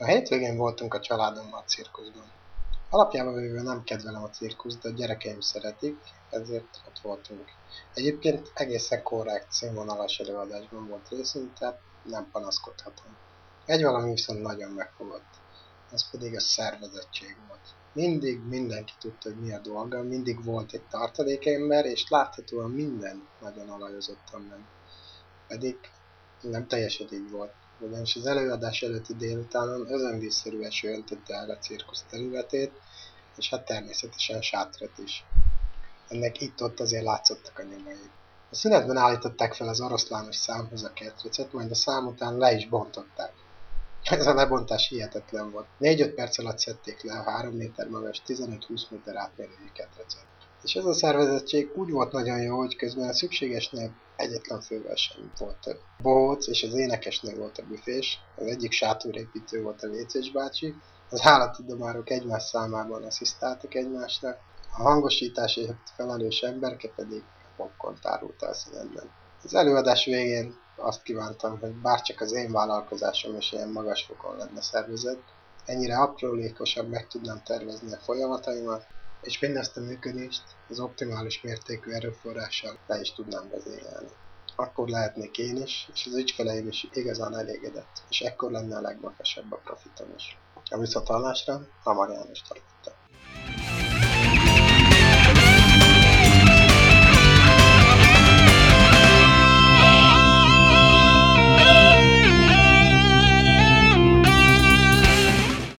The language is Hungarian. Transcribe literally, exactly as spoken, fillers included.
A hétvégén voltunk a családommal a cirkuszban. Alapjában véve nem kedvelem a cirkuszt, de a gyerekeim szeretik, ezért ott voltunk. Egyébként egészen korrekt, színvonalas előadásban volt részünk, tehát nem panaszkodhatom. Egy valami viszont nagyon megfogott. Ez pedig a szervezettség volt. Mindig mindenki tudta, hogy mi a dolga, mindig volt egy tartalékember, és láthatóan minden nagyon alajozottan ment. Pedig nem teljesen így volt, ugyanis az előadás előtti délutánon özönvízszerű eső öntötte el a cirkusz területét, és hát természetesen sátrat is. Ennek itt-ott azért látszottak a nyomai. A szünetben állították fel az oroszlános számhoz a ketrecet, majd a szám után le is bontották. Ez a lebontás hihetetlen volt. négy-öt perc alatt szedték le a három méter magas, tizenöt-húsz méter átmérőjű ketrecet. És ez a szervezettség úgy volt nagyon jó, hogy közben a szükségesnél egyetlen fővel sem volt több. Bohóc és az énekesnő volt a büfés, az egyik sátorépítő volt a vécés bácsi, az állattudomárok egymás számában asszisztáltak egymásnak, a hangosításért felelős emberke pedig popcornt árult el színedben. Az előadás végén azt kívántam, hogy bárcsak az én vállalkozásom is ilyen magas fokon lenne szervezett, ennyire aprólékosan meg tudnám tervezni a folyamataimat, és mindezt a működést az optimális mértékű erőforrással le is tudnám vezényelni. Akkor lehetnék én is, és az ügyfeleim is igazán elégedett, és ekkor lenne a legmagasabb a profitom is. A viszonthallásra Hamar János tartotta.